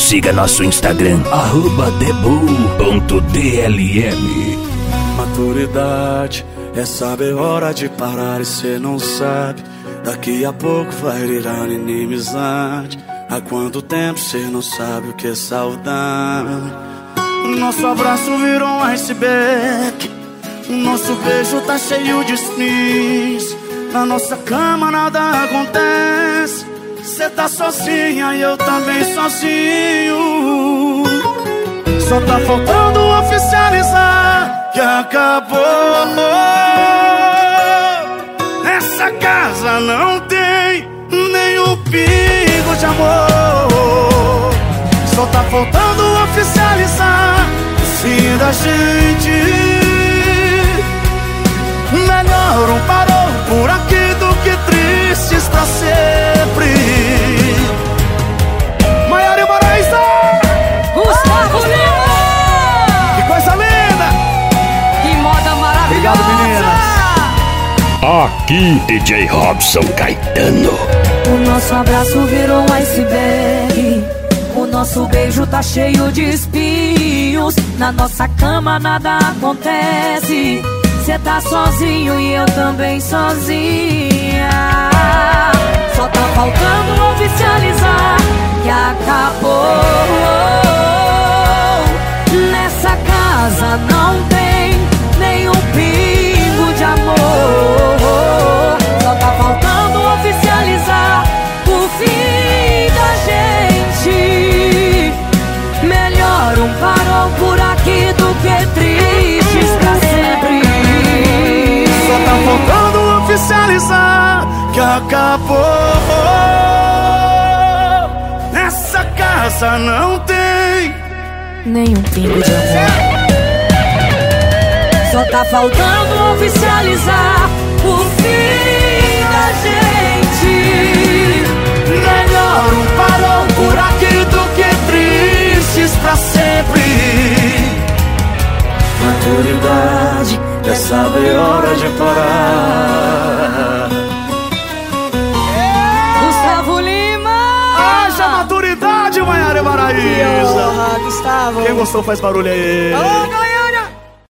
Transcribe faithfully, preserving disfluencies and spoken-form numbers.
siga nosso Instagram, arroba debu ponto d l m. Maturidade é saber hora de parar e cê não sabe. Daqui a pouco vai virar inimizade. Há quanto tempo cê não sabe o que é saudade? Nosso abraço virou um iceberg. Nosso beijo tá cheio de espinhos. Na nossa cama nada acontece. Cê tá sozinha e eu também sozinho. Só tá faltando oficializar que acabou. Nessa casa não tem nenhum pingo de amor. Só tá faltando oficializar o fim da gente. Melhor um parou por aqui do que tristes pra sempre. Maiara e Moraísa, Gustavo Lima. que coisa linda. Que moda maravilhosa. Obrigado, meninas. Aqui, D J Robson Caetano. O nosso abraço virou um iceberg. O nosso beijo tá cheio de espinhos. Na nossa cama nada acontece. Cê tá sozinho e eu também sozinha. Só tá faltando oficializar que acabou. Nessa casa não tem nenhum pingo de amor. Só tá faltando oficializar o fim da gente. Melhor um farol por aqui do que tristes pra sempre. Só tá faltando oficializar que acabou. Nessa casa não tem nenhum pingo de amor. Só tá faltando oficializar o fim da gente. melhor um parou por aqui do que tristes pra sempre. Maturidade é saber hora de parar. Gustavo Lima. Haja maturidade, Maiara e Moraísa. Gustavo. Quem gostou faz barulho aí. Ô,